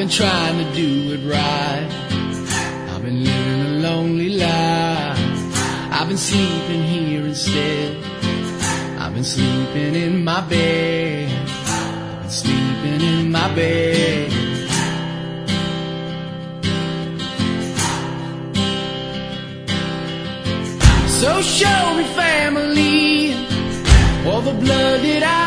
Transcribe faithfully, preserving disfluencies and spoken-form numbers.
been trying to do it right. I've been living a lonely life. I've been sleeping here instead. I've been sleeping in my bed. I've been sleeping in my bed. So show me family, all the blood that I